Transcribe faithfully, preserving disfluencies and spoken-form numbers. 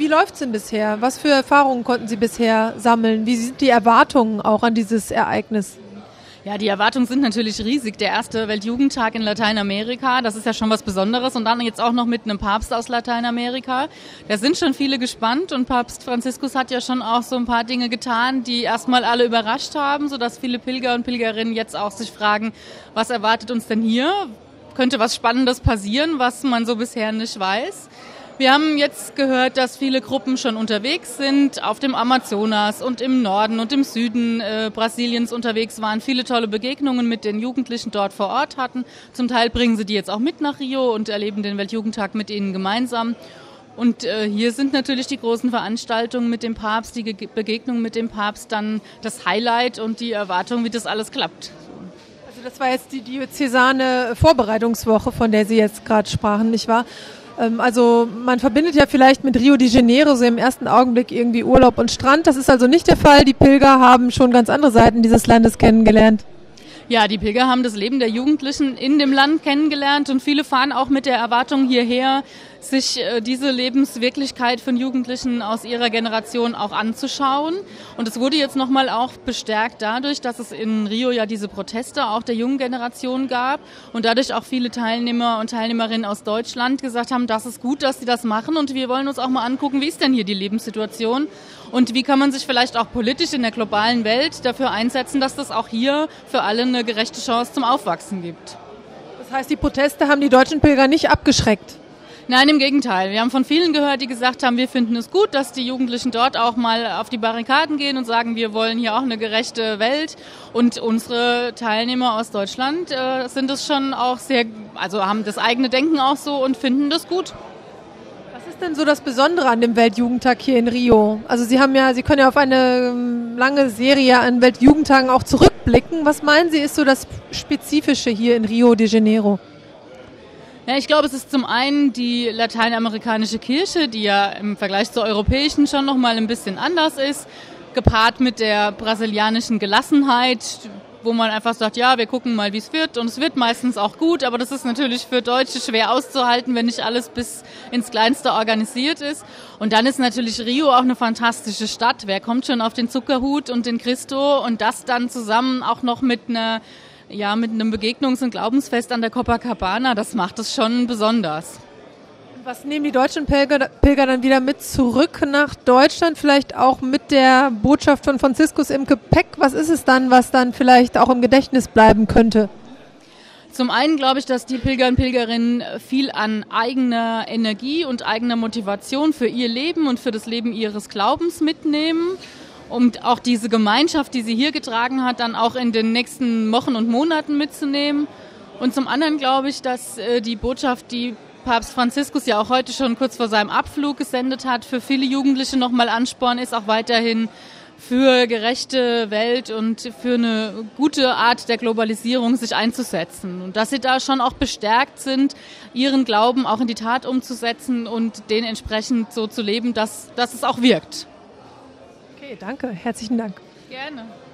Wie läuft's denn bisher? Was für Erfahrungen konnten Sie bisher sammeln? Wie sind die Erwartungen auch an dieses Ereignis? Ja, die Erwartungen sind natürlich riesig. Der erste Weltjugendtag in Lateinamerika, das ist ja schon was Besonderes. Und dann jetzt auch noch mit einem Papst aus Lateinamerika. Da sind schon viele gespannt und Papst Franziskus hat ja schon auch so ein paar Dinge getan, die erstmal alle überrascht haben, sodass viele Pilger und Pilgerinnen jetzt auch sich fragen, was erwartet uns denn hier? Könnte was Spannendes passieren, was man so bisher nicht weiß? Wir haben jetzt gehört, dass viele Gruppen schon unterwegs sind, auf dem Amazonas und im Norden und im Süden äh, Brasiliens unterwegs waren, viele tolle Begegnungen mit den Jugendlichen dort vor Ort hatten. Zum Teil bringen sie die jetzt auch mit nach Rio und erleben den Weltjugendtag mit ihnen gemeinsam. Und äh, hier sind natürlich die großen Veranstaltungen mit dem Papst, die Ge- Begegnung mit dem Papst, dann das Highlight und die Erwartung, wie das alles klappt. Also das war jetzt die diözesane Vorbereitungswoche, von der Sie jetzt gerade sprachen, nicht wahr? Also man verbindet ja vielleicht mit Rio de Janeiro so im ersten Augenblick irgendwie Urlaub und Strand. Das ist also nicht der Fall. Die Pilger haben schon ganz andere Seiten dieses Landes kennengelernt. Ja, die Pilger haben das Leben der Jugendlichen in dem Land kennengelernt und viele fahren auch mit der Erwartung hierher, sich äh, diese Lebenswirklichkeit von Jugendlichen aus ihrer Generation auch anzuschauen. Und es wurde jetzt nochmal auch bestärkt dadurch, dass es in Rio ja diese Proteste auch der jungen Generation gab und dadurch auch viele Teilnehmer und Teilnehmerinnen aus Deutschland gesagt haben, das ist gut, dass sie das machen und wir wollen uns auch mal angucken, wie ist denn hier die Lebenssituation und wie kann man sich vielleicht auch politisch in der globalen Welt dafür einsetzen, dass das auch hier für alle eine gerechte Chance zum Aufwachsen gibt. Das heißt, die Proteste haben die deutschen Pilger nicht abgeschreckt? Nein, im Gegenteil. Wir haben von vielen gehört, die gesagt haben, wir finden es gut, dass die Jugendlichen dort auch mal auf die Barrikaden gehen und sagen, wir wollen hier auch eine gerechte Welt. Und unsere Teilnehmer aus Deutschland äh, sind es schon auch sehr, also haben das eigene Denken auch so und finden das gut. Was ist denn so das Besondere an dem Weltjugendtag hier in Rio? Also Sie haben ja, Sie können ja auf eine ähm, lange Serie an Weltjugendtagen auch zurückblicken. Was meinen Sie, ist so das Spezifische hier in Rio de Janeiro? Ja, ich glaube, es ist zum einen die lateinamerikanische Kirche, die ja im Vergleich zur europäischen schon noch mal ein bisschen anders ist, gepaart mit der brasilianischen Gelassenheit, wo man einfach sagt, ja, wir gucken mal, wie es wird und es wird meistens auch gut, aber das ist natürlich für Deutsche schwer auszuhalten, wenn nicht alles bis ins Kleinste organisiert ist. Und dann ist natürlich Rio auch eine fantastische Stadt. Wer kommt schon auf den Zuckerhut und den Cristo und das dann zusammen auch noch mit einer Ja, mit einem Begegnungs- und Glaubensfest an der Copacabana, das macht es schon besonders. Was nehmen die deutschen Pilger, Pilger dann wieder mit zurück nach Deutschland? Vielleicht auch mit der Botschaft von Franziskus im Gepäck? Was ist es dann, was dann vielleicht auch im Gedächtnis bleiben könnte? Zum einen glaube ich, dass die Pilger und Pilgerinnen viel an eigener Energie und eigener Motivation für ihr Leben und für das Leben ihres Glaubens mitnehmen. Und auch diese Gemeinschaft, die sie hier getragen hat, dann auch in den nächsten Wochen und Monaten mitzunehmen. Und zum anderen glaube ich, dass äh, die Botschaft, die Papst Franziskus ja auch heute schon kurz vor seinem Abflug gesendet hat, für viele Jugendliche nochmal Ansporn ist, auch weiterhin für gerechte Welt und für eine gute Art der Globalisierung sich einzusetzen. Und dass sie da schon auch bestärkt sind, ihren Glauben auch in die Tat umzusetzen und den entsprechend so zu leben, dass, dass es auch wirkt. Okay, danke. Herzlichen Dank. Gerne.